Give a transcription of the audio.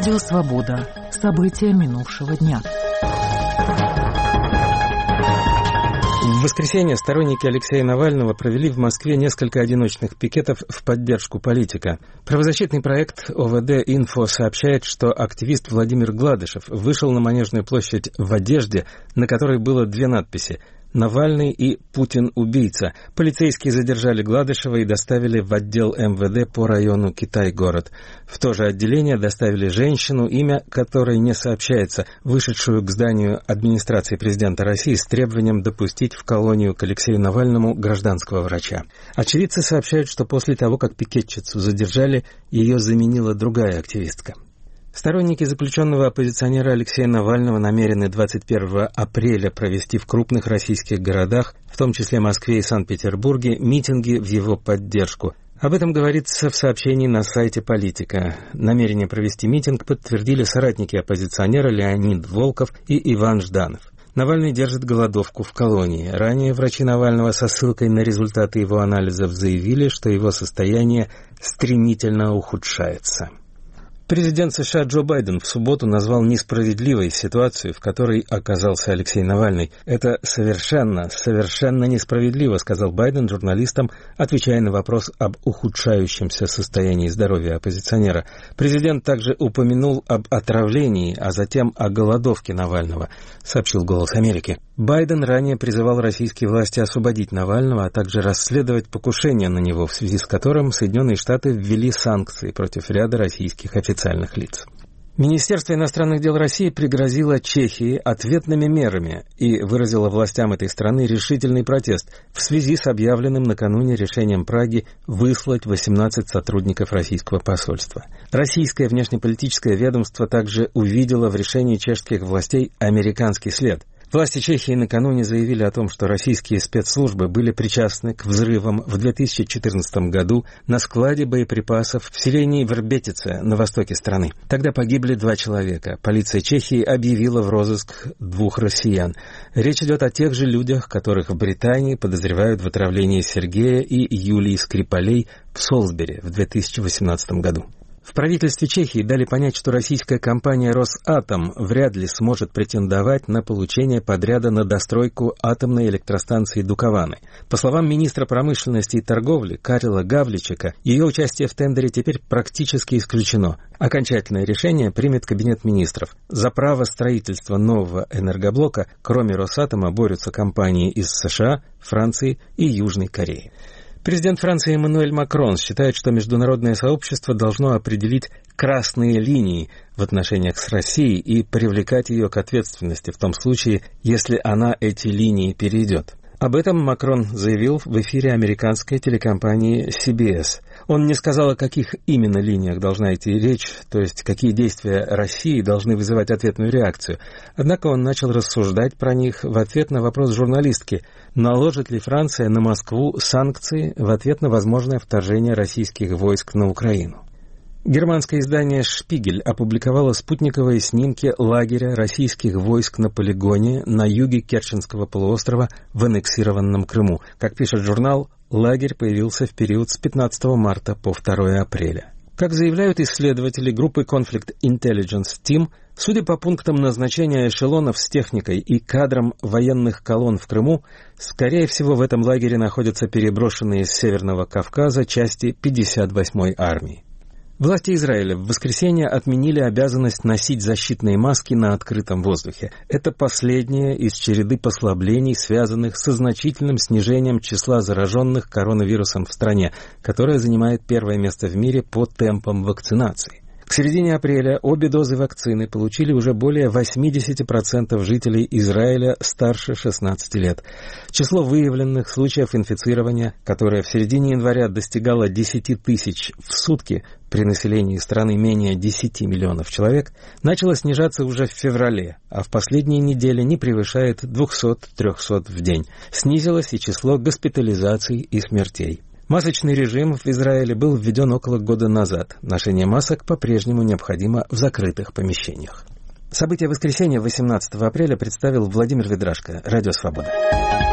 Радио «Свобода». События минувшего дня. В воскресенье сторонники Алексея Навального провели в Москве несколько одиночных пикетов в поддержку политика. Правозащитный проект ОВД «Инфо» сообщает, что активист Владимир Гладышев вышел на Манежную площадь в одежде, на которой было две надписи: «Навальный» и «Путин убийца». Полицейские задержали Гладышева и доставили в отдел МВД по району Китай-город. В то же отделение доставили женщину, имя которой не сообщается, вышедшую к зданию администрации президента России с требованием допустить в колонию к Алексею Навальному гражданского врача. Очевидцы сообщают, что после того, как пикетчицу задержали, ее заменила другая активистка. Сторонники заключенного оппозиционера Алексея Навального намерены 21 апреля провести в крупных российских городах, в том числе Москве и Санкт-Петербурге, митинги в его поддержку. Об этом говорится в сообщении на сайте «Политика». Намерение провести митинг подтвердили соратники оппозиционера Леонид Волков и Иван Жданов. Навальный держит голодовку в колонии. Ранее врачи Навального со ссылкой на результаты его анализов заявили, что его состояние стремительно ухудшается. Президент США Джо Байден в субботу назвал несправедливой ситуацию, в которой оказался Алексей Навальный. «Это совершенно несправедливо», — сказал Байден журналистам, отвечая на вопрос об ухудшающемся состоянии здоровья оппозиционера. Президент также упомянул об отравлении, а затем о голодовке Навального, сообщил «Голос Америки». Байден ранее призывал российские власти освободить Навального, а также расследовать покушение на него, в связи с которым Соединенные Штаты ввели санкции против ряда российских официальных лиц. Министерство иностранных дел России пригрозило Чехии ответными мерами и выразило властям этой страны решительный протест в связи с объявленным накануне решением Праги выслать 18 сотрудников российского посольства. Российское внешнеполитическое ведомство также увидело в решении чешских властей американский след. Власти Чехии накануне заявили о том, что российские спецслужбы были причастны к взрывам в 2014 году на складе боеприпасов в селении Вербетице на востоке страны. Тогда погибли 2 человека. Полиция Чехии объявила в розыск 2 россиян. Речь идет о тех же людях, которых в Британии подозревают в отравлении Сергея и Юлии Скрипалей в Солсбери в 2018 году. В правительстве Чехии дали понять, что российская компания «Росатом» вряд ли сможет претендовать на получение подряда на достройку атомной электростанции Дукованы. По словам министра промышленности и торговли Карла Гавличека, ее участие в тендере теперь практически исключено. Окончательное решение примет Кабинет министров. За право строительства нового энергоблока, кроме «Росатома», борются компании из США, Франции и Южной Кореи. Президент Франции Эммануэль Макрон считает, что международное сообщество должно определить красные линии в отношениях с Россией и привлекать ее к ответственности в том случае, если она эти линии перейдет. Об этом Макрон заявил в эфире американской телекомпании CBS. Он не сказал, о каких именно линиях должна идти речь, то есть какие действия России должны вызывать ответную реакцию. Однако он начал рассуждать про них в ответ на вопрос журналистки, наложит ли Франция на Москву санкции в ответ на возможное вторжение российских войск на Украину. Германское издание «Шпигель» опубликовало спутниковые снимки лагеря российских войск на полигоне на юге Керченского полуострова в аннексированном Крыму. Как пишет журнал, лагерь появился в период с 15 марта по 2 апреля. Как заявляют исследователи группы Conflict Intelligence Team, судя по пунктам назначения эшелонов с техникой и кадрам военных колонн в Крыму, скорее всего в этом лагере находятся переброшенные с Северного Кавказа части 58-й армии. Власти Израиля в воскресенье отменили обязанность носить защитные маски на открытом воздухе. Это последнее из череды послаблений, связанных со значительным снижением числа зараженных коронавирусом в стране, которая занимает первое место в мире по темпам вакцинации. К середине апреля обе дозы вакцины получили уже более 80% жителей Израиля старше 16 лет. Число выявленных случаев инфицирования, которое в середине января достигало 10 тысяч в сутки при населении страны менее 10 миллионов человек, начало снижаться уже в феврале, а в последние недели не превышает 200-300 в день. Снизилось и число госпитализаций и смертей. Масочный режим в Израиле был введен около года назад. Ношение масок по-прежнему необходимо в закрытых помещениях. События воскресенья 18 апреля представил Владимир Ведрашко, Радио «Свобода».